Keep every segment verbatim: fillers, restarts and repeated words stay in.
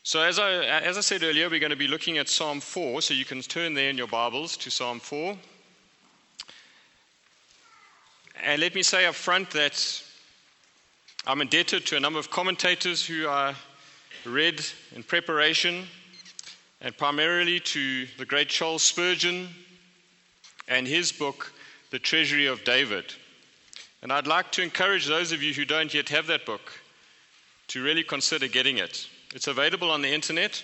So as I, as I said earlier, we're going to be looking at Psalm four, so you can turn there in your Bibles to Psalm four. And let me say up front that I'm indebted to a number of commentators who I read in preparation, and primarily to the great Charles Spurgeon and his book, The Treasury of David. And I'd like to encourage those of you who don't yet have that book to really consider getting it. It's available on the internet,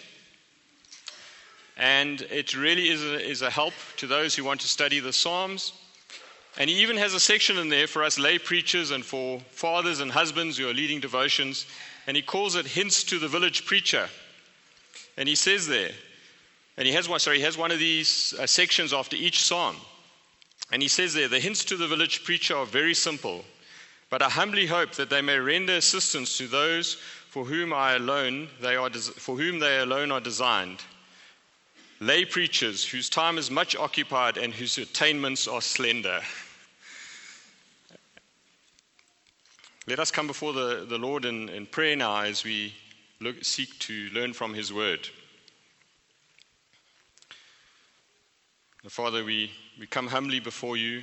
and it really is a, is a help to those who want to study the Psalms. And he even has a section in there for us lay preachers and for fathers and husbands who are leading devotions, and he calls it Hints to the Village Preacher. And he says there, and he has one, sorry, he has one of these uh, sections after each psalm. And he says there, the hints to the village preacher are very simple, but I humbly hope that they may render assistance to those for whom I alone they are des- for whom they alone are designed. Lay preachers whose time is much occupied and whose attainments are slender. Let us come before the, the Lord in, in prayer now as we look, seek to learn from his word. Father, we, we come humbly before you,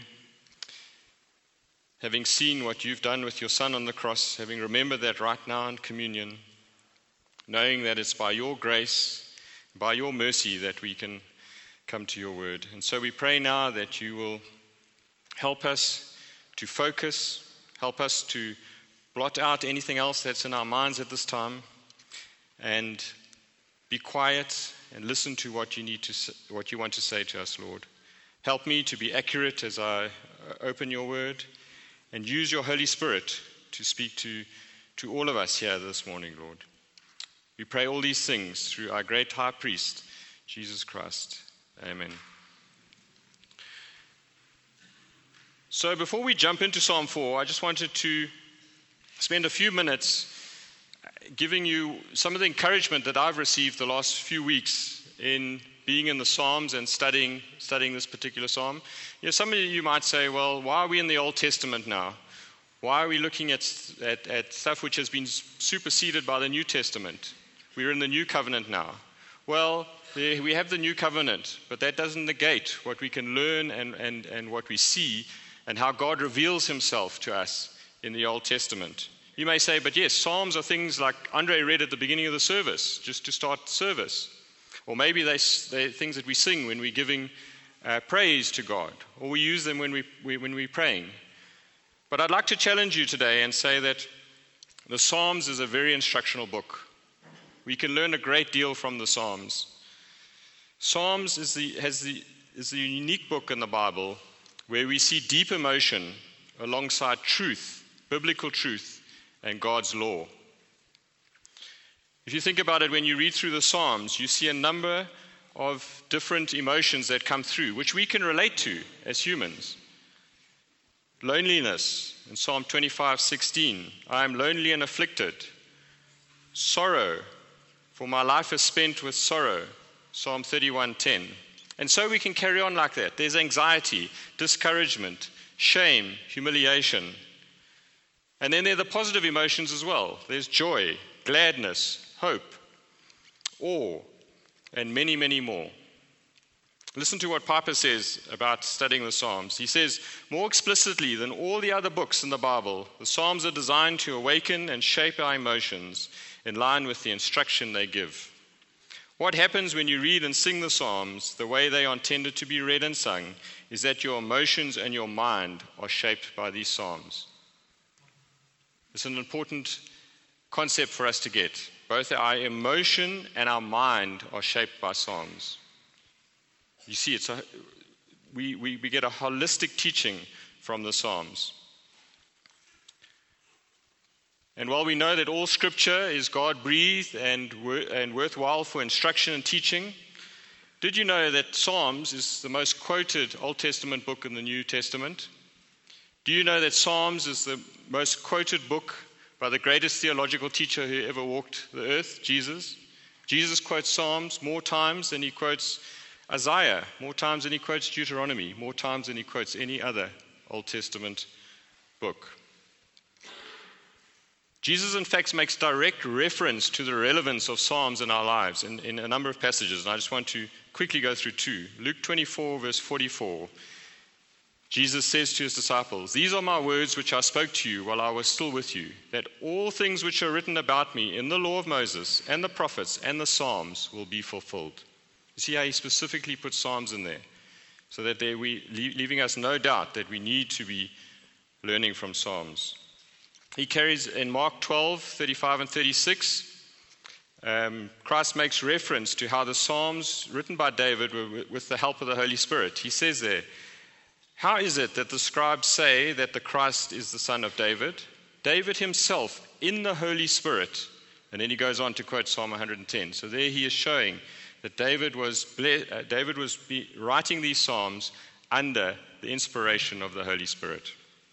having seen what you've done with your Son on the cross, having remembered that right now in communion, knowing that it's by your grace, by your mercy that we can come to your word. And so we pray now that you will help us to focus, help us to blot out anything else that's in our minds at this time, and be quiet and listen to what you need to, what you want to say to us, Lord. Help me to be accurate as I open your word, and use your Holy Spirit to speak to, to all of us here this morning, Lord. We pray all these things through our great high priest, Jesus Christ. Amen. So before we jump into Psalm four, I just wanted to spend a few minutes giving you some of the encouragement that I've received the last few weeks in being in the Psalms and studying studying this particular Psalm. You know, some of you might say, well, why are we in the Old Testament now? Why are we looking at, at, at stuff which has been superseded by the New Testament? We're in the New Covenant now. Well, we have the New Covenant, but that doesn't negate what we can learn and, and, and what we see and how God reveals himself to us in the Old Testament. You may say, but yes, Psalms are things like Andre read at the beginning of the service, just to start service. Or maybe they, they're things that we sing when we're giving uh, praise to God, or we use them when, we, we, when we're praying. But I'd like to challenge you today and say that the Psalms is a very instructional book. We can learn a great deal from the Psalms. Psalms is the, has the, is the unique book in the Bible where we see deep emotion alongside truth, biblical truth, and God's law. If you think about it, when you read through the Psalms, you see a number of different emotions that come through, which we can relate to as humans. Loneliness, in Psalm twenty-five sixteen, I am lonely and afflicted. Sorrow, for my life is spent with sorrow, Psalm thirty-one ten. And so we can carry on like that. There's anxiety, discouragement, shame, humiliation. And then there are the positive emotions as well. There's joy, gladness, hope, awe, and many, many more. Listen to what Piper says about studying the Psalms. He says, more explicitly than all the other books in the Bible, the Psalms are designed to awaken and shape our emotions in line with the instruction they give. What happens when you read and sing the Psalms the way they are intended to be read and sung is that your emotions and your mind are shaped by these Psalms. It's an important concept for us to get. Both our emotion and our mind are shaped by Psalms. You see, it's a, we, we, we get a holistic teaching from the Psalms. And while we know that all Scripture is God-breathed and, wor- and worthwhile for instruction and teaching, did you know that Psalms is the most quoted Old Testament book in the New Testament? Do you know that Psalms is the most quoted book by the greatest theological teacher who ever walked the earth, Jesus? Jesus quotes Psalms more times than he quotes Isaiah, more times than he quotes Deuteronomy, more times than he quotes any other Old Testament book. Jesus, in fact, makes direct reference to the relevance of Psalms in our lives in, in a number of passages, and I just want to quickly go through two. Luke twenty-four, verse forty-four. Jesus says to his disciples, "These are my words which I spoke to you while I was still with you, that all things which are written about me in the law of Moses and the prophets and the Psalms will be fulfilled." You see how he specifically puts Psalms in there, so that they we leaving us no doubt that we need to be learning from Psalms. He carries in Mark twelve, thirty-five and thirty-six, um, Christ makes reference to how the Psalms written by David were with the help of the Holy Spirit. He says there, "How is it that the scribes say that the Christ is the son of David? David himself in the Holy Spirit." And then he goes on to quote Psalm one hundred ten. So there he is showing that David was, ble- uh, David was be writing these Psalms under the inspiration of the Holy Spirit.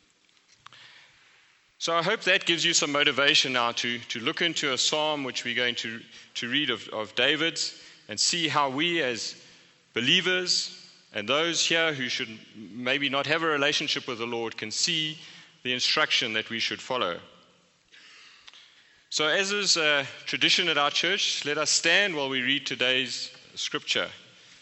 So I hope that gives you some motivation now to, to look into a psalm which we're going to, to read of, of David's, and see how we as believers and those here who should maybe not have a relationship with the Lord can see the instruction that we should follow. So as is a tradition at our church, let us stand while we read today's scripture.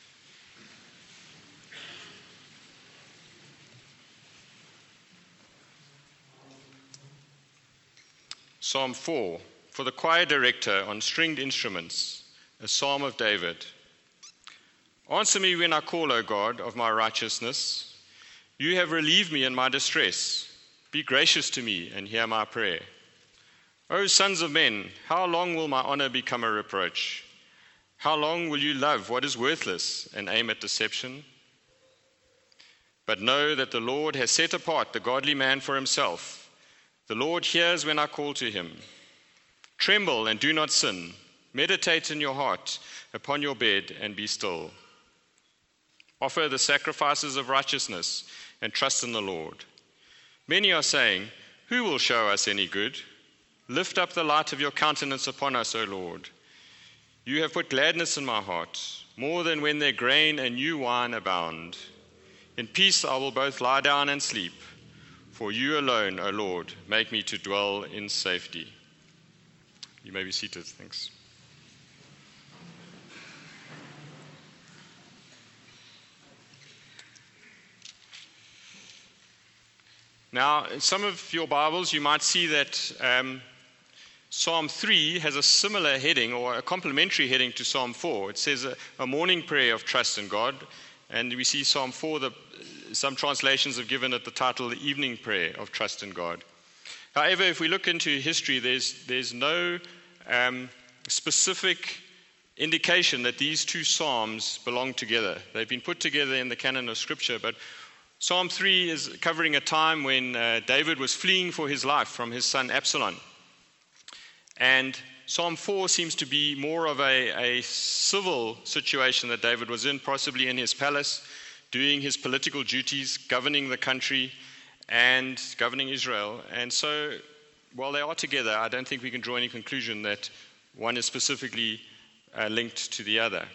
Psalm four, for the choir director on stringed instruments, a psalm of David. Answer me when I call, O God, of my righteousness. You have relieved me in my distress. Be gracious to me and hear my prayer. O sons of men, how long will my honor become a reproach? How long will you love what is worthless and aim at deception? But know that the Lord has set apart the godly man for himself. The Lord hears when I call to him. Tremble and do not sin. Meditate in your heart upon your bed and be still. Offer the sacrifices of righteousness and trust in the Lord. Many are saying, who will show us any good? Lift up the light of your countenance upon us, O Lord. You have put gladness in my heart, more than when their grain and new wine abound. In peace I will both lie down and sleep. For you alone, O Lord, make me to dwell in safety. You may be seated. Thanks. Now, in some of your Bibles, you might see that um, Psalm three has a similar heading or a complementary heading to Psalm four. It says a, a morning prayer of trust in God. And we see Psalm four, the, some translations have given it the title, the evening prayer of trust in God. However, if we look into history, there's, there's no um, specific indication that these two Psalms belong together. They've been put together in the canon of Scripture, but Psalm three is covering a time when uh, David was fleeing for his life from his son Absalom. And Psalm four seems to be more of a, a civil situation that David was in, possibly in his palace, doing his political duties, governing the country and governing Israel. And so, while they are together, I don't think we can draw any conclusion that one is specifically uh, linked to the other.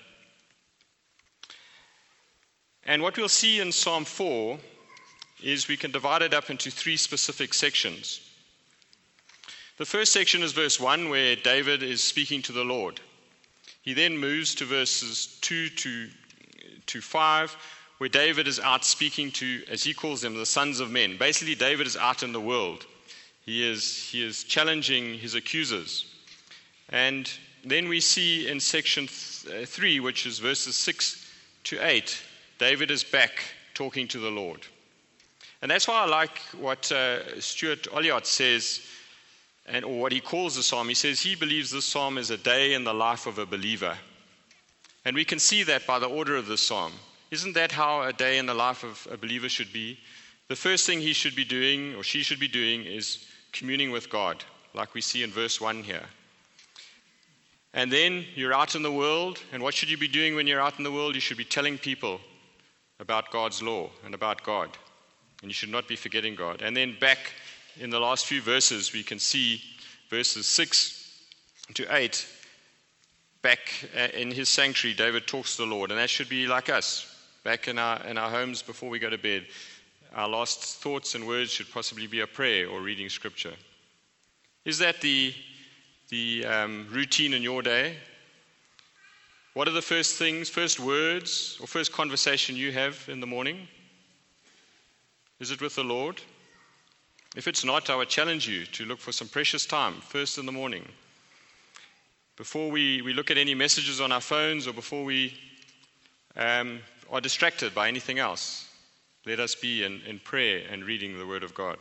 And what we'll see in Psalm four is we can divide it up into three specific sections. The first section is verse one, where David is speaking to the Lord. He then moves to verses two to, to five, where David is out speaking to, as he calls them, the sons of men. Basically, David is out in the world. He is, he is challenging his accusers. And then we see in section th- three, which is verses six to eight, David is back talking to the Lord. And that's why I like what uh, Stuart Olliott says, and or what he calls the psalm. He says he believes this psalm is a day in the life of a believer. And we can see that by the order of the psalm. Isn't that how a day in the life of a believer should be? The first thing he should be doing, or she should be doing, is communing with God, like we see in verse one here. And then you're out in the world, and what should you be doing when you're out in the world? You should be telling people about God's law and about God. And you should not be forgetting God. And then back in the last few verses, we can see verses six to eight. Back in his sanctuary, David talks to the Lord. And that should be like us, back in our, in our homes before we go to bed. Our last thoughts and words should possibly be a prayer or reading scripture. Is that the, the um, routine in your day? What are the first things, first words, or first conversation you have in the morning? Is it with the Lord? If it's not, I would challenge you to look for some precious time, first in the morning. Before we, we look at any messages on our phones or before we um, are distracted by anything else, let us be in, in prayer and reading the Word of God.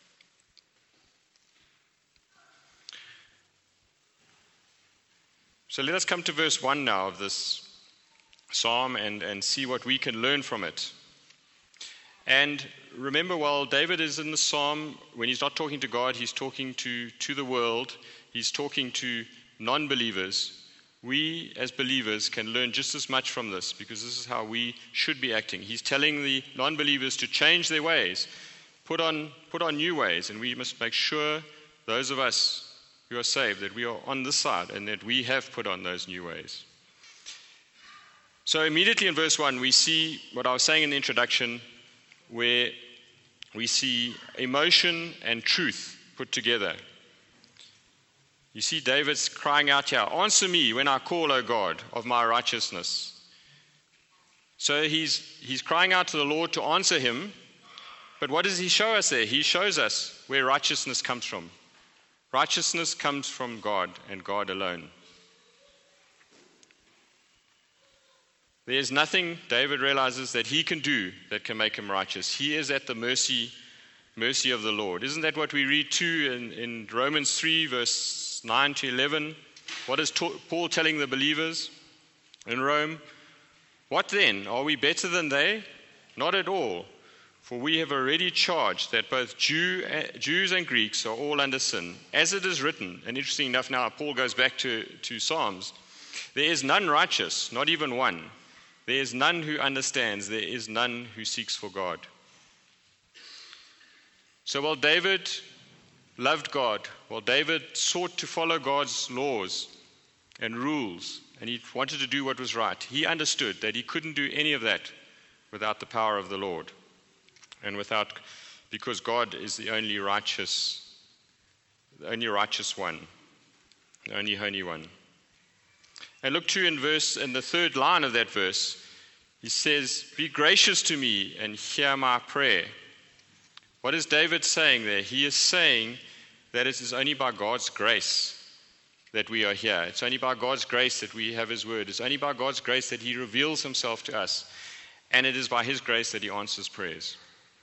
So let us come to verse one now of this psalm and, and see what we can learn from it. And remember, while David is in the psalm, when he's not talking to God, he's talking to, to the world, he's talking to non-believers. We, as believers, can learn just as much from this, because this is how we should be acting. He's telling the non-believers to change their ways, put on, put on new ways, and we must make sure, those of us who are saved, that we are on this side and that we have put on those new ways. So immediately in verse one, we see what I was saying in the introduction, where we see emotion and truth put together. You see David's crying out here, "Answer me when I call, O God, of my righteousness." So he's, he's crying out to the Lord to answer him, but what does he show us there? He shows us where righteousness comes from. Righteousness comes from God and God alone. There is nothing, David realizes, that he can do that can make him righteous. He is at the mercy, mercy of the Lord. Isn't that what we read too in, in Romans three, verse nine to eleven? What is ta- Paul telling the believers in Rome? "What then? Are we better than they? Not at all. For we have already charged that both Jew, Jews and Greeks are all under sin. As it is written," and interesting enough now, Paul goes back to, to Psalms, "There is none righteous, not even one. There is none who understands. There is none who seeks for God." So while David loved God, while David sought to follow God's laws and rules, and he wanted to do what was right, he understood that he couldn't do any of that without the power of the Lord. And without, because God is the only righteous, the only righteous one, the only holy one. And look too in verse, in the third line of that verse, he says, "Be gracious to me and hear my prayer." What is David saying there? He is saying that it is only by God's grace that we are here. It's only by God's grace that we have his word. It's only by God's grace that he reveals himself to us. And it is by his grace that he answers prayers.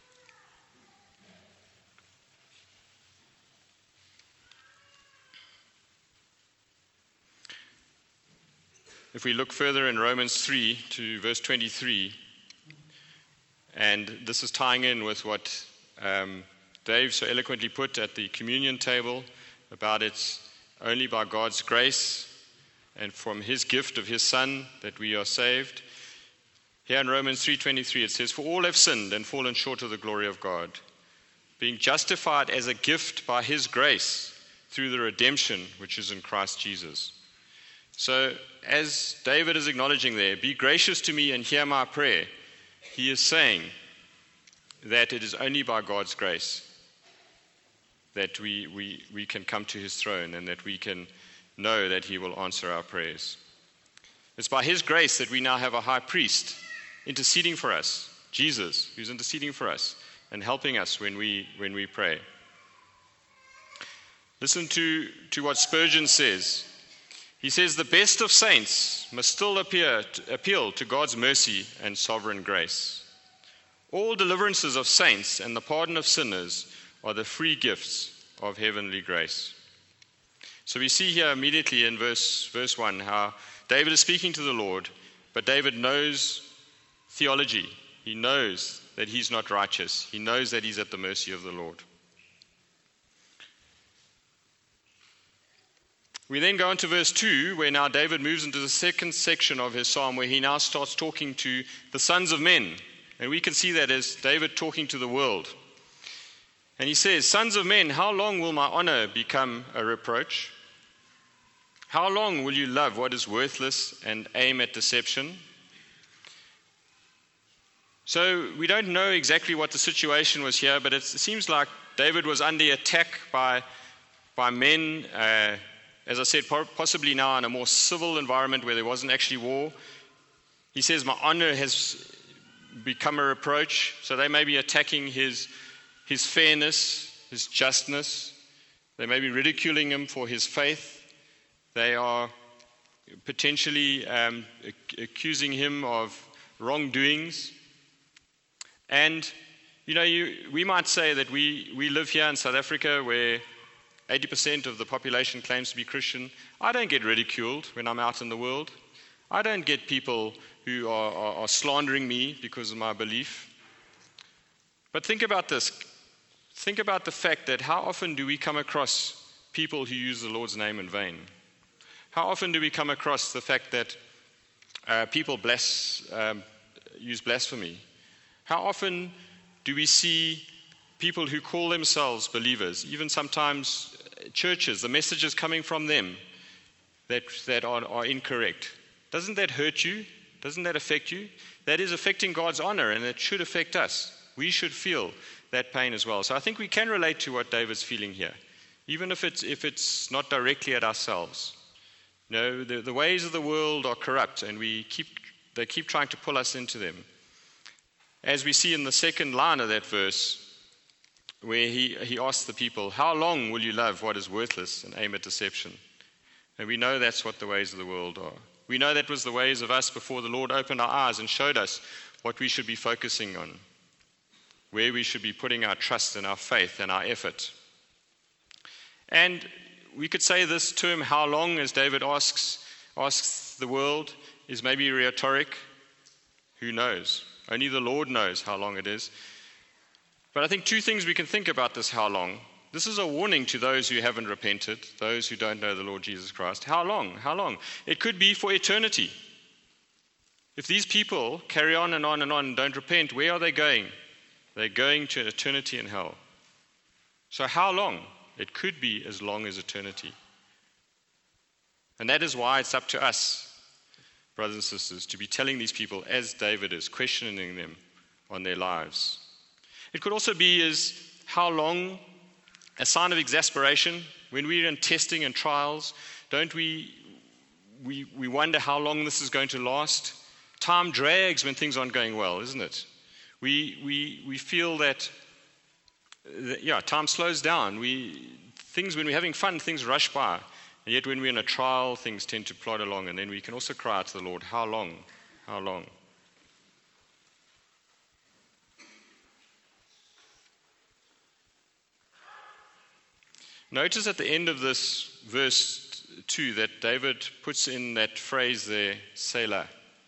If we look further in Romans three to verse twenty-three, and this is tying in with what um, Dave so eloquently put at the communion table about it's only by God's grace and from his gift of his Son that we are saved. Here in Romans three twenty-three it says, "For all have sinned and fallen short of the glory of God, being justified as a gift by his grace through the redemption which is in Christ Jesus." So, as David is acknowledging there, "Be gracious to me and hear my prayer," he is saying that it is only by God's grace that we, we, we can come to his throne and that we can know that he will answer our prayers. It's by his grace that we now have a high priest interceding for us, Jesus, who's interceding for us and helping us when we, when we pray. Listen to, to what Spurgeon says. He says, "The best of saints must still appear to, appeal to God's mercy and sovereign grace. All deliverances of saints and the pardon of sinners are the free gifts of heavenly grace." So we see here immediately in verse, verse one how David is speaking to the Lord, but David knows theology. He knows that he's not righteous. He knows that he's at the mercy of the Lord. We then go on to verse two, where now David moves into the second section of his psalm, where he now starts talking to the sons of men. And we can see that as David talking to the world. And he says, "Sons of men, how long will my honor become a reproach? How long will you love what is worthless and aim at deception?" So we don't know exactly what the situation was here, but it seems like David was under attack by by men, uh, as I said, possibly now in a more civil environment where there wasn't actually war. He says, my honor has become a reproach. So they may be attacking his, his fairness, his justness. They may be ridiculing him for his faith. They are potentially um, accusing him of wrongdoings. And, you know, you, we might say that we, we live here in South Africa where eighty percent of the population claims to be Christian. I don't get ridiculed when I'm out in the world. I don't get people who are, are, are slandering me because of my belief. But think about this. Think about the fact that how often do we come across people who use the Lord's name in vain? How often do we come across the fact that uh, people bless, um, use blasphemy? How often do we see people who call themselves believers, even sometimes churches, the messages coming from them that, that are, are incorrect? Doesn't that hurt you? Doesn't that affect you? That is affecting God's honor, and it should affect us. We should feel that pain as well. So I think we can relate to what David's feeling here, even if it's, if it's not directly at ourselves. You know, the, the ways of the world are corrupt, and we keep they keep trying to pull us into them. As we see in the second line of that verse, where he, he asks the people, how long will you love what is worthless and aim at deception? And we know that's what the ways of the world are. We know that was the ways of us before the Lord opened our eyes and showed us what we should be focusing on, where we should be putting our trust and our faith and our effort. And we could say this term, how long, as David asks, asks the world, is maybe rhetoric. Who knows? Only the Lord knows how long it is. But I think two things we can think about this how long. This is a warning to those who haven't repented, those who don't know the Lord Jesus Christ. How long? How long? It could be for eternity. If these people carry on and on and on and don't repent, where are they going? They're going to eternity in hell. So how long? It could be as long as eternity. And that is why it's up to us, brothers and sisters, to be telling these people, as David is, questioning them on their lives. It could also be as how long, a sign of exasperation. When we're in testing and trials, don't we, we, we wonder how long this is going to last? Time drags when things aren't going well, isn't it? We, we, we feel that, that, yeah, time slows down. We, things, when we're having fun, things rush by. And yet when we're in a trial, things tend to plod along. And then we can also cry out to the Lord, how long? How long? Notice at the end of this verse two that David puts in that phrase there, Selah.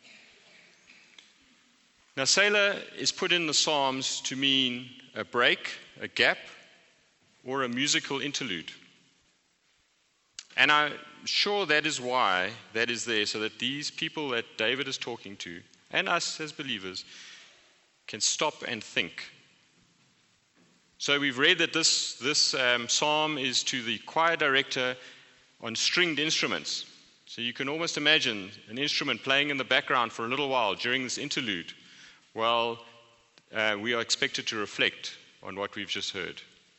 Now, Selah is put in the Psalms to mean a break, a gap, or a musical interlude. And I'm sure that is why that is there, so that these people that David is talking to, and us as believers, can stop and think. So we've read that this, this um, psalm is to the choir director on stringed instruments. So you can almost imagine an instrument playing in the background for a little while during this interlude, while uh, we are expected to reflect on what we've just heard.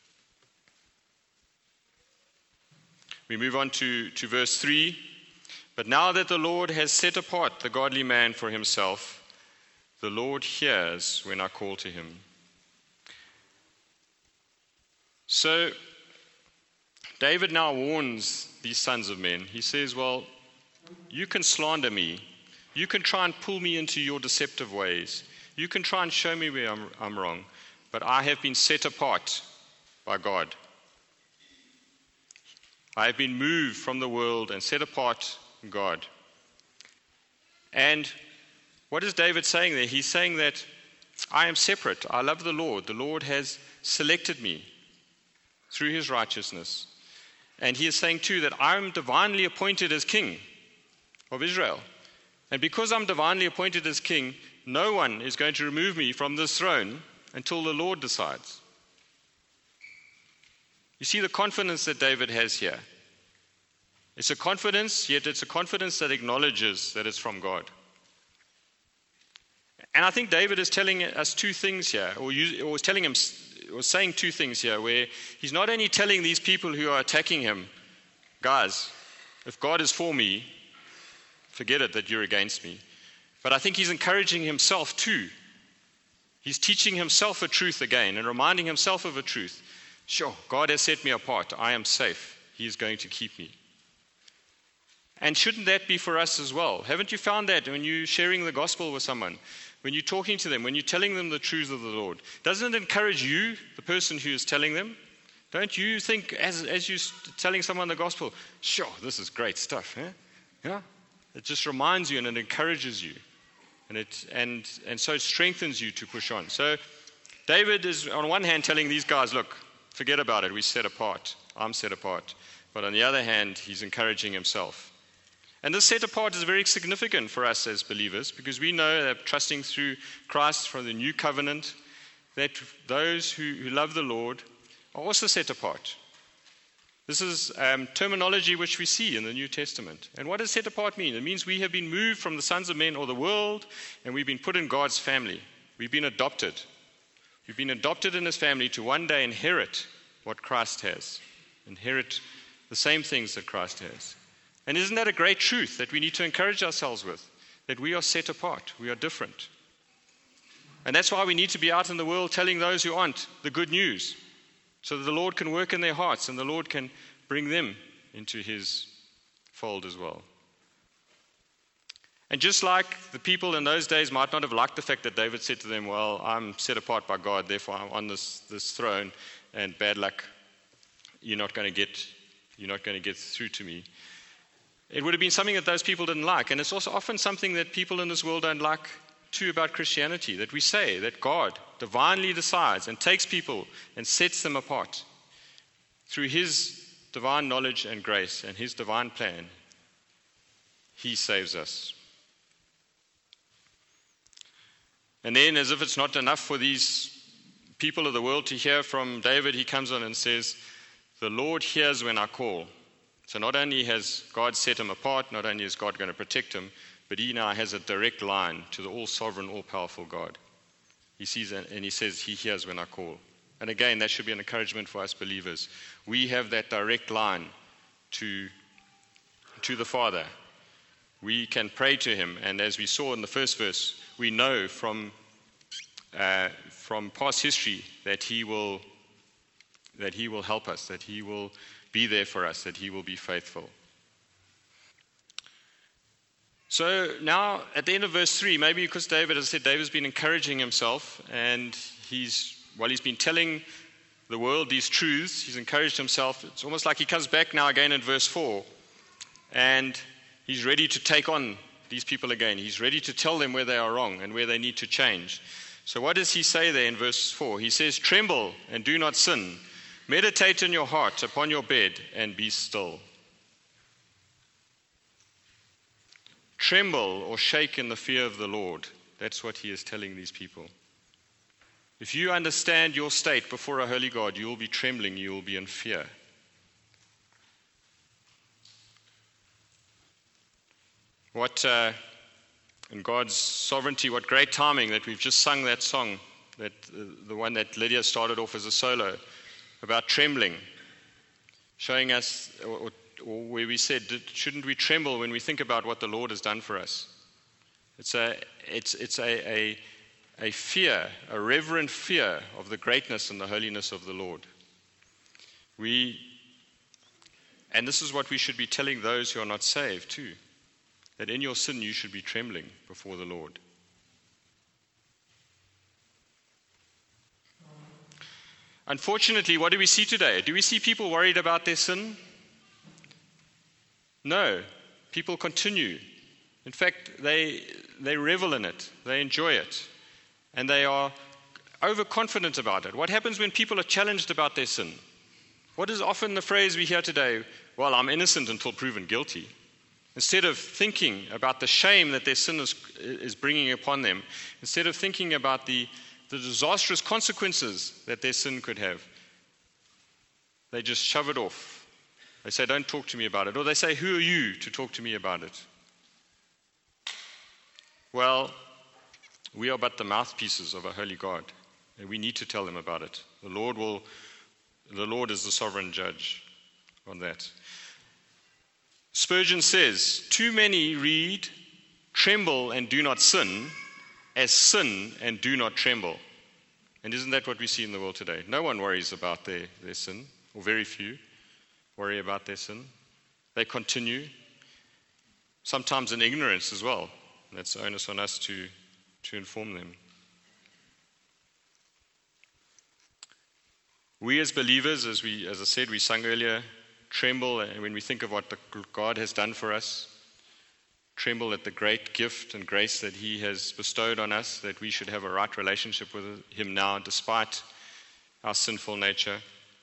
We move on to, to verse three. But now that the Lord has set apart the godly man for himself, the Lord hears when I call to him. So, David now warns these sons of men. He says, well, you can slander me. You can try and pull me into your deceptive ways. You can try and show me where I'm, I'm wrong. But I have been set apart by God. I have been moved from the world and set apart from God. And what is David saying there? He's saying that I am separate. I love the Lord. The Lord has selected me through his righteousness. And he is saying too that I'm divinely appointed as king of Israel. And because I'm divinely appointed as king, no one is going to remove me from this throne until the Lord decides. You see the confidence that David has here. It's a confidence, yet it's a confidence that acknowledges that it's from God. And I think David is telling us two things here, or, use, or is telling him, was saying two things here, where he's not only telling these people who are attacking him, guys, if God is for me, forget it that you're against me. But I think he's encouraging himself too. He's teaching himself a truth again and reminding himself of a truth. Sure, God has set me apart. I am safe. He is going to keep me. And shouldn't that be for us as well? Haven't you found that when you're sharing the gospel with someone, when you're talking to them, when you're telling them the truth of the Lord? Doesn't it encourage you, the person who is telling them? Don't you think, as, as you're telling someone the gospel, sure, this is great stuff, huh? Yeah? It just reminds you and it encourages you. And, it, and, and so it strengthens you to push on. So David is, on one hand, telling these guys, look, forget about it. We're set apart. I'm set apart. But on the other hand, he's encouraging himself. And this set apart is very significant for us as believers, because we know that trusting through Christ from the new covenant, that those who, who love the Lord are also set apart. This is um, terminology which we see in the New Testament. And what does set apart mean? It means we have been moved from the sons of men or the world, and we've been put in God's family. We've been adopted. We've been adopted in his family to one day inherit what Christ has, inherit the same things that Christ has. And isn't that a great truth that we need to encourage ourselves with? That we are set apart, we are different. And that's why we need to be out in the world telling those who aren't the good news, so that the Lord can work in their hearts and the Lord can bring them into his fold as well. And just like the people in those days might not have liked the fact that David said to them, well, I'm set apart by God, therefore I'm on this, this throne, and bad luck, you're not going to get, you're not going to get through to me. It would have been something that those people didn't like. And it's also often something that people in this world don't like too about Christianity, that we say that God divinely decides and takes people and sets them apart through his divine knowledge and grace and his divine plan. He saves us. And then, as if it's not enough for these people of the world to hear from David, he comes on and says, the Lord hears when I call. So not only has God set him apart, not only is God going to protect him, but he now has a direct line to the all-sovereign, all-powerful God. He sees and he says, he hears when I call. And again, that should be an encouragement for us believers. We have that direct line to, to the Father. We can pray to him, and as we saw in the first verse, we know from, uh, from past history that he will, that he will help us, that he will be there for us, that he will be faithful. So now at the end of verse three, maybe because David, as I said, David's been encouraging himself, and he's, while he's been telling the world these truths, he's encouraged himself. It's almost like he comes back now again in verse four, and he's ready to take on these people again. He's ready to tell them where they are wrong and where they need to change. So what does he say there in verse four? He says, tremble and do not sin. Meditate in your heart upon your bed and be still. Tremble or shake in the fear of the Lord. That's what he is telling these people. If you understand your state before a holy God, you will be trembling, you will be in fear. What, uh, in God's sovereignty, what great timing that we've just sung that song, that uh, the one that Lydia started off as a solo, about trembling, showing us, or, or where we said, shouldn't we tremble when we think about what the Lord has done for us? It's a, it's, it's a, a, a fear, a reverent fear of the greatness and the holiness of the Lord. We, and this is what we should be telling those who are not saved too, that in your sin you should be trembling before the Lord. Unfortunately, what do we see today? Do we see people worried about their sin? No. People continue. In fact, they, they revel in it. They enjoy it. And they are overconfident about it. What happens when people are challenged about their sin? What is often the phrase we hear today? Well, I'm innocent until proven guilty. Instead of thinking about the shame that their sin is, is bringing upon them, instead of thinking about the the disastrous consequences that their sin could have, they just shove it off. They say, don't talk to me about it. Or they say, who are you to talk to me about it? Well, we are but the mouthpieces of a holy God. And we need to tell them about it. The Lord will, the Lord is the sovereign judge on that. Spurgeon says, too many read, tremble and do not sin, as sin and do not tremble. And isn't that what we see in the world today? No one worries about their, their sin, or very few worry about their sin. They continue, sometimes in ignorance as well. That's the onus on us to, to inform them. We as believers, as we, as I said, we sung earlier, tremble when we think of what the, God has done for us. Tremble at the great gift and grace that He has bestowed on us, that we should have a right relationship with Him now, despite our sinful nature.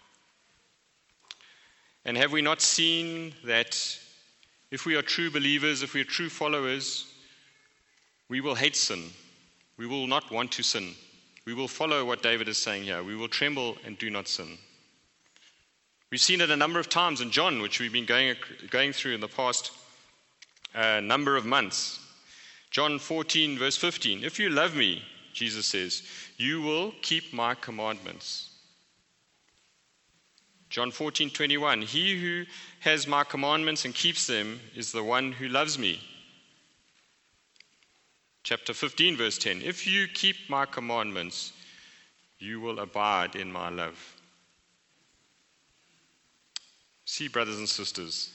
And have we not seen that if we are true believers, if we are true followers, we will hate sin. We will not want to sin. We will follow what David is saying here. We will tremble and do not sin. We've seen it a number of times in John, which we've been going, going through in the past uh, number of months. John fourteen, verse fifteen. If you love me, Jesus says, you will keep my commandments. John fourteen, twenty-one. He who has my commandments and keeps them is the one who loves me. Chapter fifteen, verse ten. If you keep my commandments, you will abide in my love. See, brothers and sisters,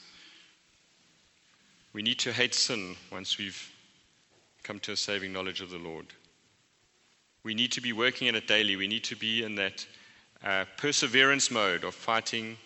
we need to hate sin once we've come to a saving knowledge of the Lord. We need to be working in it daily. We need to be in that uh, perseverance mode of fighting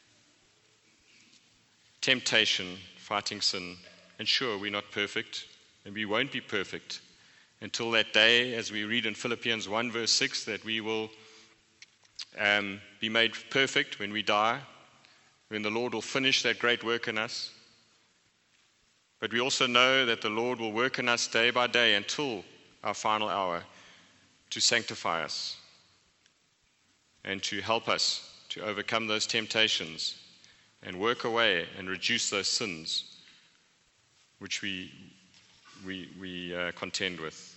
temptation, fighting sin. And sure, we're not perfect, and we won't be perfect until that day, as we read in Philippians one, verse six, that we will um, be made perfect when we die, when the Lord will finish that great work in us. But we also know that the Lord will work in us day by day until our final hour to sanctify us and to help us to overcome those temptations and work away and reduce those sins which we, we, we uh, contend with.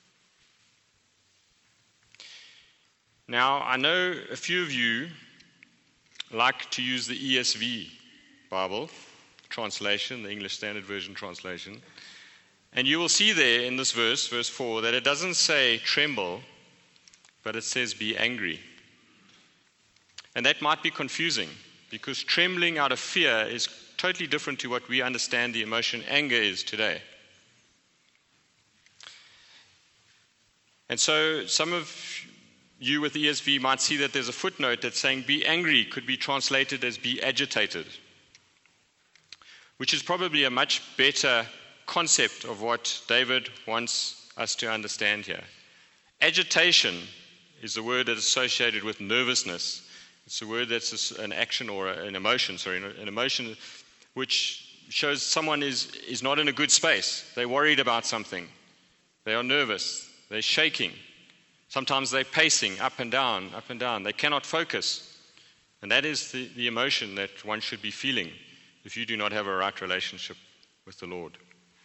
Now, I know a few of you like to use the E S V Bible translation, the English Standard Version translation. And you will see there in this verse, verse four, that it doesn't say tremble, but it says be angry. And that might be confusing, because trembling out of fear is totally different to what we understand the emotion anger is today. And so some of you with E S V might see that there's a footnote that's saying be angry could be translated as be agitated, which is probably a much better concept of what David wants us to understand here. Agitation is the word that's associated with nervousness. It's a word that's an action or an emotion, sorry, an emotion which shows someone is, is not in a good space. They're worried about something. They are nervous. They're shaking. Sometimes they're pacing up and down, up and down. They cannot focus. And that is the, the emotion that one should be feeling if you do not have a right relationship with the Lord.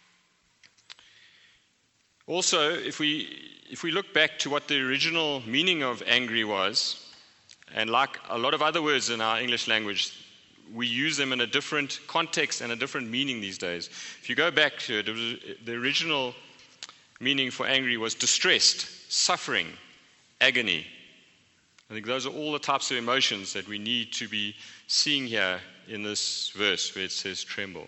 Also, if we if we look back to what the original meaning of angry was, and like a lot of other words in our English language, we use them in a different context and a different meaning these days. If you go back to it, it was, the original meaning for angry was distressed, suffering, agony. I think those are all the types of emotions that we need to be seeing here in this verse where it says tremble.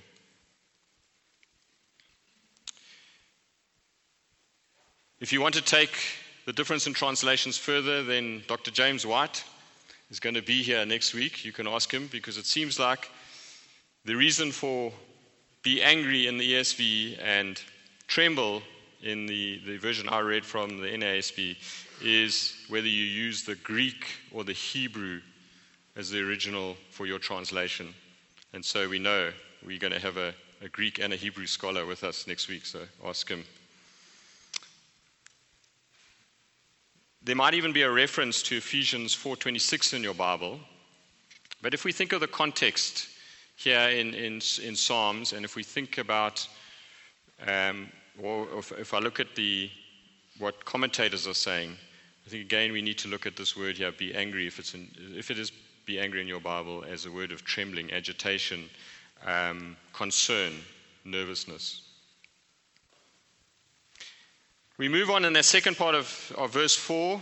If you want to take the difference in translations further, then Doctor James White is going to be here next week. You can ask him, because it seems like the reason for be angry in the E S V and tremble in the, the version I read from the N A S B is whether you use the Greek or the Hebrew as the original for your translation. And so we know we're going to have a, a Greek and a Hebrew scholar with us next week, so ask him. There might even be a reference to Ephesians four twenty-six in your Bible. But if we think of the context here in, in, in Psalms, and if we think about, um, or if, if I look at the what commentators are saying, I think again we need to look at this word here, be angry, if it's in, if it is be angry in your Bible, as a word of trembling, agitation, um, concern, nervousness. We move on in the second part of, of verse four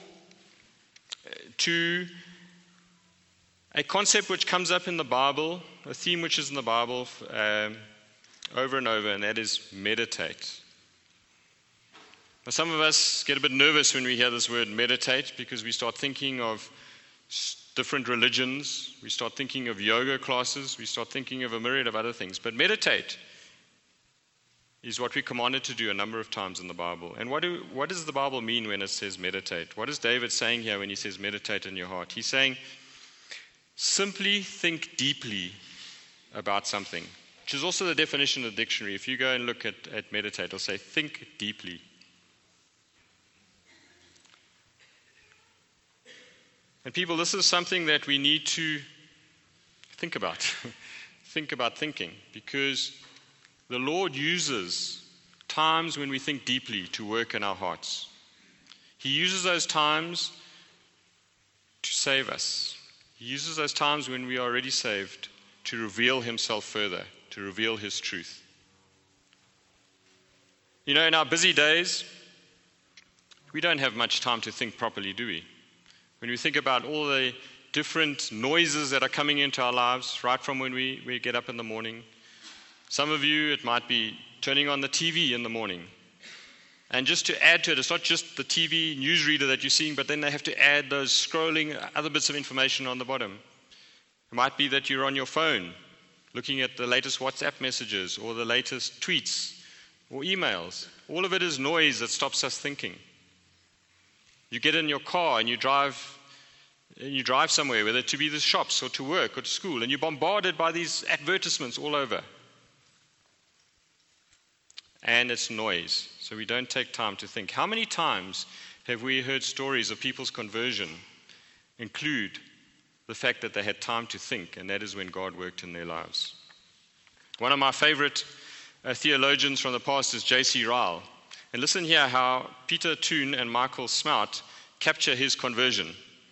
to a concept which comes up in the Bible, a theme which is in the Bible um, over and over, and that is meditate. Now, some of us get a bit nervous when we hear this word meditate, because we start thinking of different religions, we start thinking of yoga classes, we start thinking of a myriad of other things. But meditate is what we're commanded to do a number of times in the Bible. And what, do, what does the Bible mean when it says meditate? What is David saying here when he says meditate in your heart? He's saying, simply think deeply about something, which is also the definition of the dictionary. If you go and look at, at meditate, it'll say think deeply. And people, this is something that we need to think about. think about thinking, because the Lord uses times when we think deeply to work in our hearts. He uses those times to save us. He uses those times when we are already saved to reveal himself further, to reveal his truth. You know, in our busy days, we don't have much time to think properly, do we? When we think about all the different noises that are coming into our lives, right from when we, we get up in the morning. Some of you, it might be turning on the T V in the morning. And just to add to it, it's not just the T V newsreader that you're seeing, but then they have to add those scrolling other bits of information on the bottom. It might be that you're on your phone, looking at the latest WhatsApp messages or the latest tweets or emails. All of it is noise that stops us thinking. You get in your car and you drive and you drive somewhere, whether to be the shops or to work or to school, and you're bombarded by these advertisements all over. And it's noise, so we don't take time to think. How many times have we heard stories of people's conversion include the fact that they had time to think, and that is when God worked in their lives? One of my favorite uh, theologians from the past is J C Ryle. And listen here how Peter Toon and Michael Smout capture his conversion.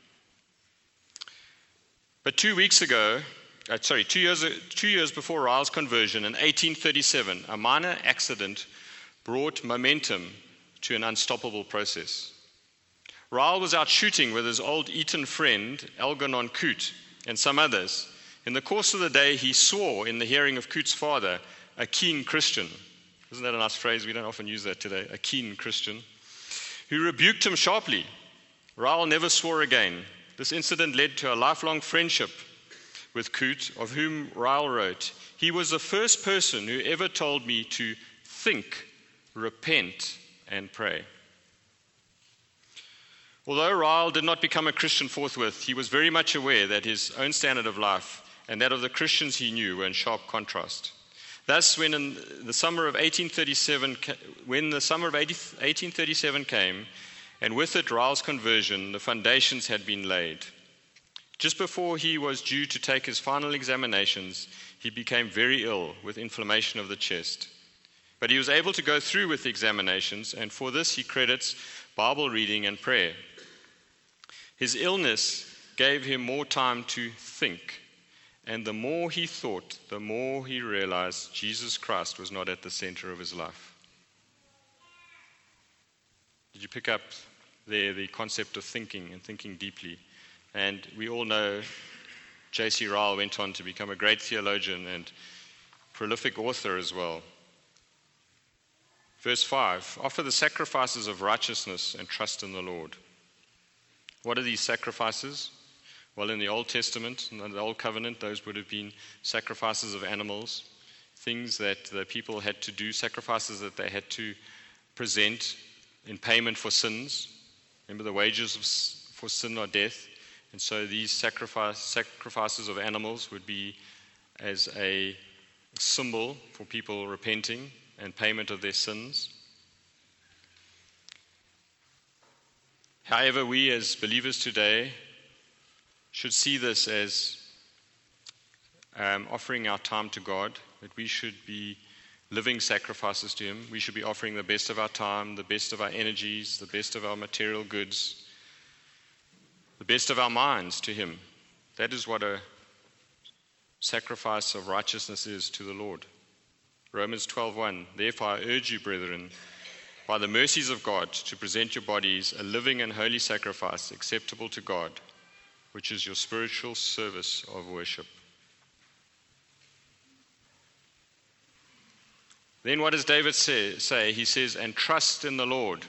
But two weeks ago, uh, sorry, two years, two years before Ryle's conversion in eighteen thirty-seven, a minor accident brought momentum to an unstoppable process. Ryle was out shooting with his old Eton friend, Algernon Coote, and some others. In the course of the day, he swore in the hearing of Coote's father, a keen Christian. Isn't that a nice phrase? We don't often use that today. A keen Christian. Who rebuked him sharply. Ryle never swore again. This incident led to a lifelong friendship with Coote, of whom Ryle wrote, "He was the first person who ever told me to think, repent, and pray." Although Ryle did not become a Christian forthwith, he was very much aware that his own standard of life and that of the Christians he knew were in sharp contrast. Thus, when in the summer of eighteen thirty-seven, when the summer of eighteen thirty-seven came, and with it Ryle's conversion, the foundations had been laid. Just before he was due to take his final examinations, he became very ill with inflammation of the chest. But he was able to go through with the examinations, and for this he credits Bible reading and prayer. His illness gave him more time to think. And the more he thought, the more he realized Jesus Christ was not at the center of his life. Did you pick up there the concept of thinking and thinking deeply? And we all know J C Ryle went on to become a great theologian and prolific author as well. Verse five, offer the sacrifices of righteousness and trust in the Lord. What are these sacrifices? Well, in the Old Testament, in the Old Covenant, those would have been sacrifices of animals, things that the people had to do, sacrifices that they had to present in payment for sins. Remember, the wages of, for sin are death. And so these sacrifice, sacrifices of animals would be as a symbol for people repenting and payment of their sins. However, we as believers today should see this as um, offering our time to God, that we should be living sacrifices to Him. We should be offering the best of our time, the best of our energies, the best of our material goods the best of our minds to him. That is what a sacrifice of righteousness is to the Lord. Romans twelve one. Therefore I urge you, brethren, by the mercies of God, to present your bodies a living and holy sacrifice acceptable to God, which is your spiritual service of worship. Then what does David say? say? He says, and trust in the Lord.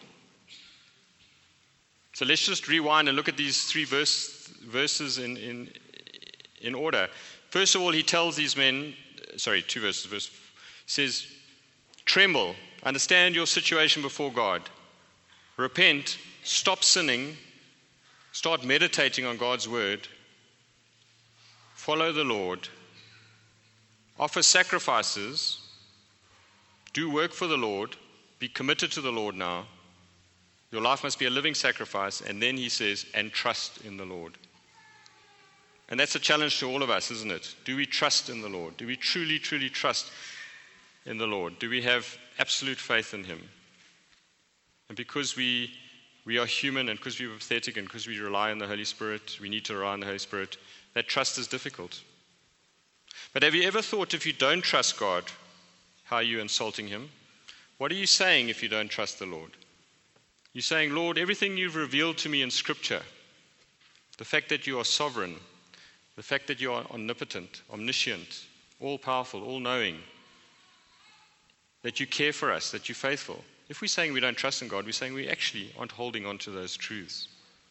So let's just rewind and look at these three verse, verses in, in, in order. First of all, he tells these men, sorry, two verses, verse, he says, tremble, understand your situation before God. Repent, stop sinning, start meditating on God's word, follow the Lord, offer sacrifices, do work for the Lord, be committed to the Lord now. Your life must be a living sacrifice. And then he says, and trust in the Lord. And that's a challenge to all of us, isn't it? Do we trust in the Lord? Do we truly, truly trust in the Lord? Do we have absolute faith in him? And because we we are human, and because we're pathetic, and because we rely on the Holy Spirit, we need to rely on the Holy Spirit, that trust is difficult. But have you ever thought, if you don't trust God, how are you insulting him? What are you saying if you don't trust the Lord? You're saying, Lord, everything you've revealed to me in Scripture, the fact that you are sovereign, the fact that you are omnipotent, omniscient, all-powerful, all-knowing, that you care for us, that you're faithful. If we're saying we don't trust in God, we're saying we actually aren't holding on to those truths.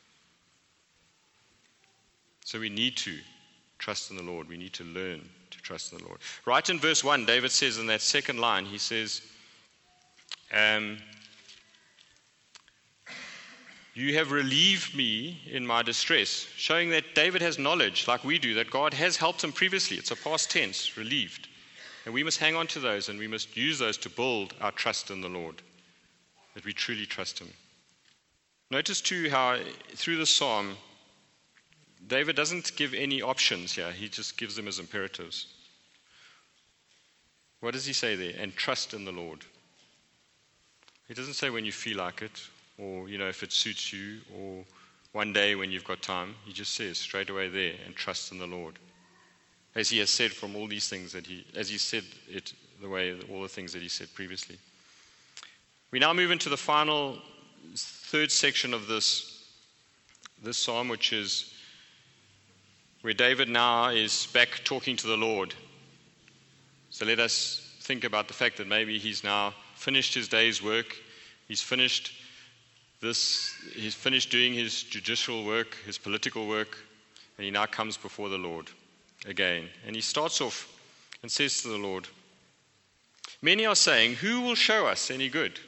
So we need to trust in the Lord. We need to learn to trust in the Lord. Right in verse one, David says in that second line, he says, um, you have relieved me in my distress, showing that David has knowledge, like we do, that God has helped him previously. It's a past tense, relieved. And we must hang on to those, and we must use those to build our trust in the Lord, that we truly trust him. Notice too how through the psalm, David doesn't give any options here. He just gives them as imperatives. What does he say there? And trust in the Lord. He doesn't say when you feel like it, or, you know, if it suits you, or one day when you've got time. He just says straight away there, and trust in the Lord. As he has said from all these things that he, as he said it the way, all the things that he said previously. We now move into the final third section of this, this psalm, which is where David now is back talking to the Lord. So let us think about the fact that maybe he's now finished his day's work. He's finished this, he's finished doing his judicial work, his political work, and he now comes before the Lord again. And he starts off and says to the Lord, many are saying, who will show us any good?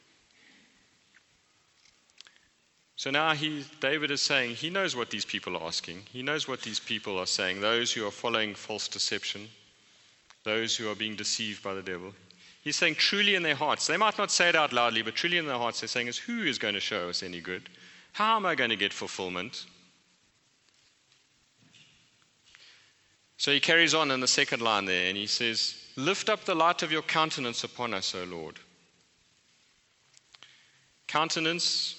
So now he, David is saying he knows what these people are asking. He knows what these people are saying, those who are following false deception, those who are being deceived by the devil. He's saying truly in their hearts, they might not say it out loudly, but truly in their hearts they're saying is, who is going to show us any good? How am I going to get fulfillment? So he carries on in the second line there, and he says, lift up the light of your countenance upon us, O Lord. Countenance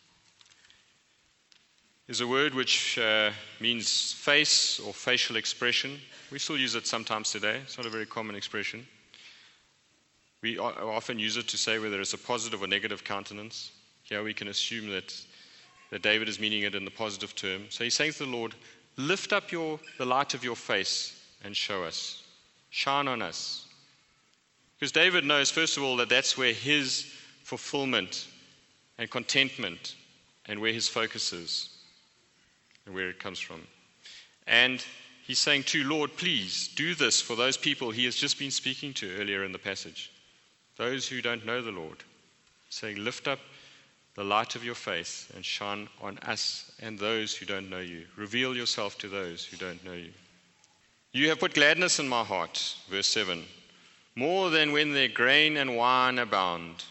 is a word which uh, means face or facial expression. We still use it sometimes today. It's not a very common expression. We often use it to say whether it's a positive or negative countenance. Here we can assume that, that David is meaning it in the positive term. So he's saying to the Lord, lift up your, the light of your face and show us. Shine on us. Because David knows, first of all, that that's where his fulfillment and contentment and where his focus is and where it comes from. And he's saying too, Lord, please do this for those people he has just been speaking to earlier in the passage. Those who don't know the Lord. Saying, lift up the light of your faith and shine on us and those who don't know you. Reveal yourself to those who don't know you. You have put gladness in my heart, verse seven, more than when their grain and wine abound.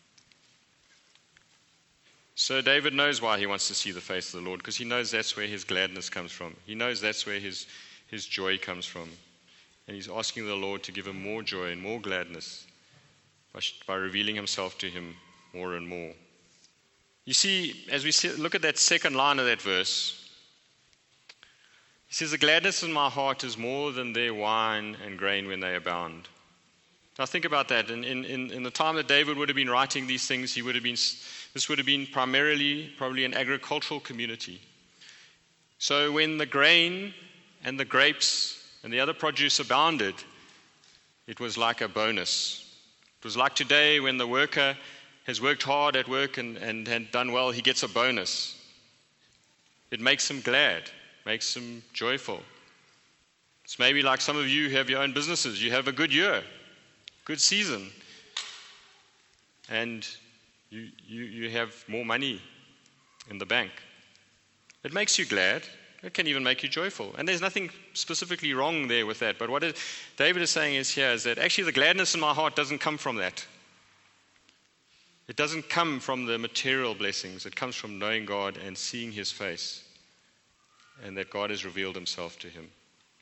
So David knows why he wants to see the face of the Lord, because he knows that's where his gladness comes from. He knows that's where his, his joy comes from. And he's asking the Lord to give him more joy and more gladness by, by revealing himself to him more and more. You see, as we see, look at that second line of that verse, He says, the gladness in my heart is more than their wine and grain when they abound. Now think about that. In, in, in the time that David would have been writing these things, he would have been, this would have been primarily probably an agricultural community. So when the grain and the grapes and the other produce abounded, it was like a bonus. It was like today when the worker has worked hard at work and, and, and done well, he gets a bonus. It makes him glad, makes him joyful. It's maybe like some of you who have your own businesses. You have a good year, good season, and you, you, you have more money in the bank. It makes you glad. It can even make you joyful. And there's nothing specifically wrong there with that. But what it, David is saying is here is that actually the gladness in my heart doesn't come from that. It doesn't come from the material blessings. It comes from knowing God and seeing his face, and that God has revealed himself to him.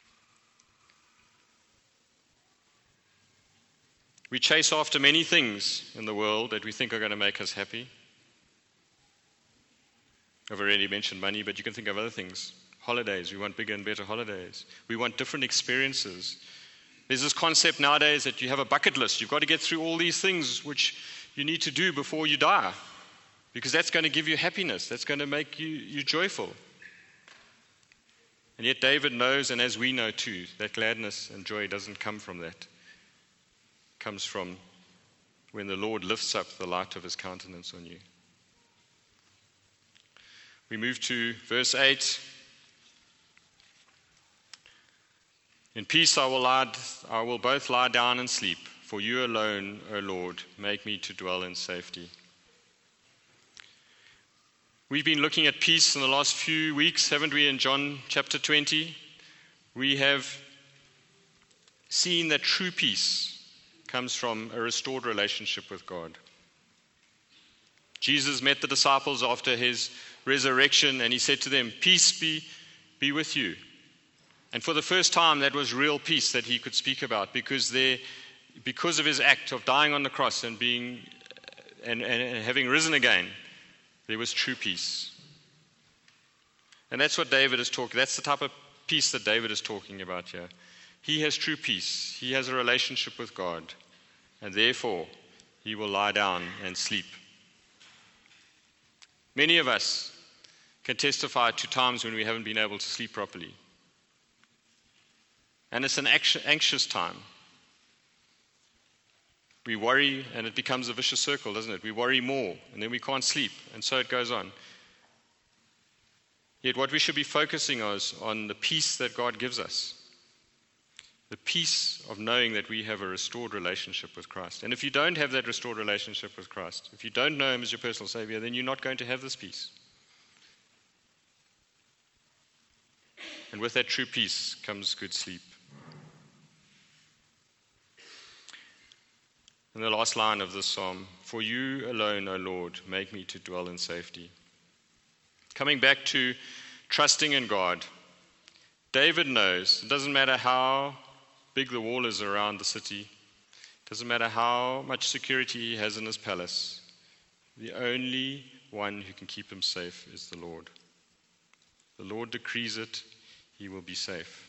We chase after many things in the world that we think are going to make us happy. I've already mentioned money, but you can think of other things. Holidays. We want bigger and better holidays. We want different experiences. There's this concept nowadays that you have a bucket list. You've got to get through all these things which you need to do before you die, because that's going to give you happiness. That's going to make you, you joyful. And yet David knows, and as we know too, that gladness and joy doesn't come from that. It comes from when the Lord lifts up the light of his countenance on you. We move to verse eight. In peace I will lie, I will both lie down and sleep, for you alone, O Lord, make me to dwell in safety. We've been looking at peace in the last few weeks, haven't we, in John chapter twenty? We have seen that true peace comes from a restored relationship with God. Jesus met the disciples after his resurrection, and he said to them, peace be, be with you. And for the first time, that was real peace that he could speak about, because there, because of his act of dying on the cross and being and, and, and having risen again, there was true peace. And that's what David is talking. That's the type of peace that David is talking about here. He has true peace. He has a relationship with God, and therefore he will lie down and sleep. Many of us can testify to times when we haven't been able to sleep properly. And it's an anxious time. We worry, and it becomes a vicious circle, doesn't it? We worry more, and then we can't sleep, and so it goes on. Yet what we should be focusing on is on the peace that God gives us. The peace of knowing that we have a restored relationship with Christ. And if you don't have that restored relationship with Christ, if you don't know him as your personal Savior, then you're not going to have this peace. And with that true peace comes good sleep. And the last line of this psalm, for you alone, O Lord, make me to dwell in safety. Coming back to trusting in God, David knows it doesn't matter how big the wall is around the city, it doesn't matter how much security he has in his palace, the only one who can keep him safe is the Lord. The Lord decrees it, he will be safe.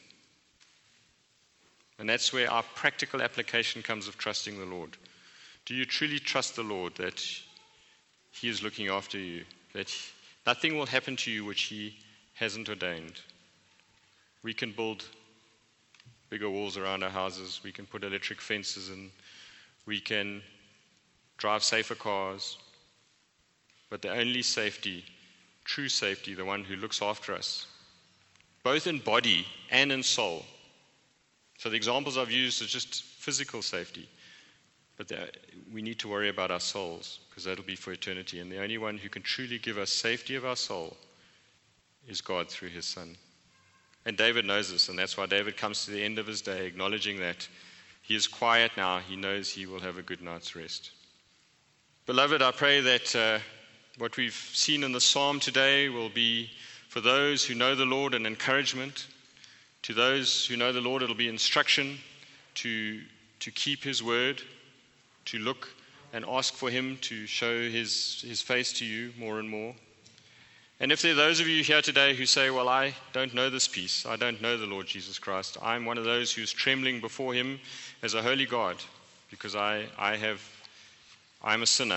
And that's where our practical application comes of trusting the Lord. Do you truly trust the Lord that he is looking after you, that nothing will happen to you which he hasn't ordained? We can build bigger walls around our houses, we can put electric fences in, we can drive safer cars, but the only safety, true safety, the one who looks after us, both in body and in soul. So the examples I've used are just physical safety. But the, we need to worry about our souls, because that'll be for eternity. And the only one who can truly give us safety of our soul is God through his Son. And David knows this, and that's why David comes to the end of his day acknowledging that he is quiet now. He knows he will have a good night's rest. Beloved, I pray that uh, what we've seen in the psalm today will be for those who know the Lord an encouragement. To those who know the Lord, it'll be instruction to, to keep his word, to look and ask for him to show his, his face to you more and more. And if there are those of you here today who say, well, I don't know this peace, I don't know the Lord Jesus Christ, I'm one of those who's trembling before him as a holy God, because I, I have, I'm a sinner,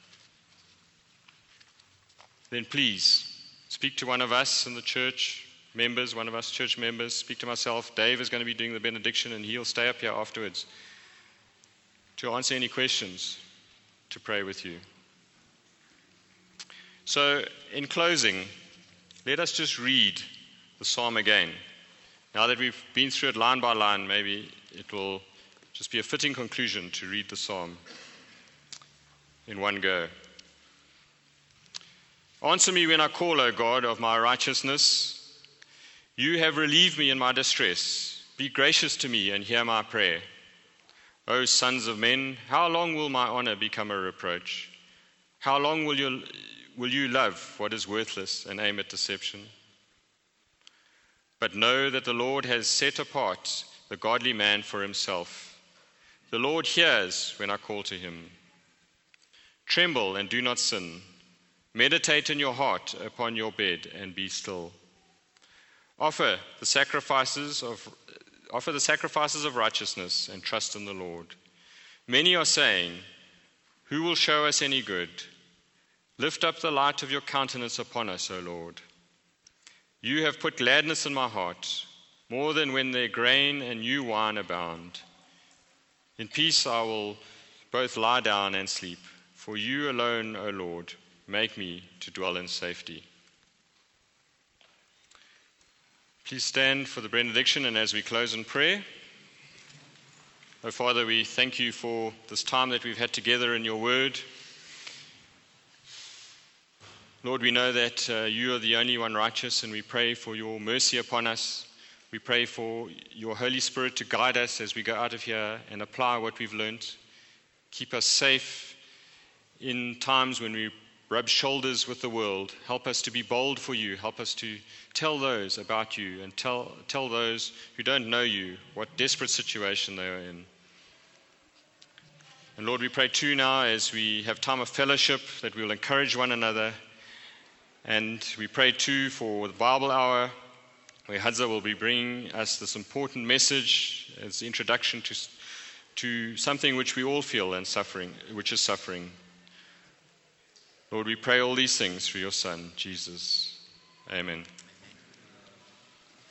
then please speak to one of us in the church members, one of us church members, speak to myself. Dave is going to be doing the benediction, and he'll stay up here afterwards to answer any questions, to pray with you. So, in closing, let us just read the psalm again. Now that we've been through it line by line, maybe it will just be a fitting conclusion to read the psalm in one go. Answer me when I call, O God of my righteousness. You have relieved me in my distress. Be gracious to me and hear my prayer. O sons of men, how long will my honor become a reproach? How long will you, will you love what is worthless and aim at deception? But know that the Lord has set apart the godly man for himself. The Lord hears when I call to him. Tremble and do not sin. Meditate in your heart upon your bed and be still. Offer the sacrifices of offer the sacrifices of righteousness and trust in the Lord. Many are saying, who will show us any good? Lift up the light of your countenance upon us, O Lord. You have put gladness in my heart, more than when their grain and new wine abound. In peace I will both lie down and sleep, for you alone, O Lord, make me to dwell in safety. Please stand for the benediction, and as we close in prayer. Oh Father, we thank you for this time that we've had together in your word. Lord, we know that uh, you are the only one righteous, and we pray for your mercy upon us. We pray for your Holy Spirit to guide us as we go out of here and apply what we've learnt. Keep us safe in times when we rub shoulders with the world. Help us to be bold for you. Help us to tell those about you and tell, tell those who don't know you what desperate situation they are in. And Lord, we pray too now as we have time of fellowship that we will encourage one another. And we pray too for the Bible hour, where Hadza will be bringing us this important message as the introduction to, to something which we all feel and suffering, which is suffering. Lord, we pray all these things through your Son, Jesus. Amen.